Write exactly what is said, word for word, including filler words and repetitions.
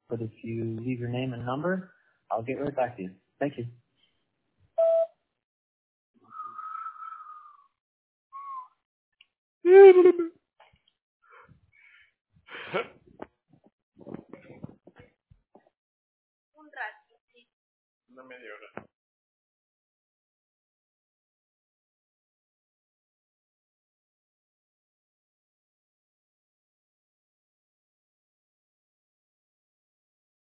but if you leave your name and number, I'll get right back to you. Thank you. Una media hora.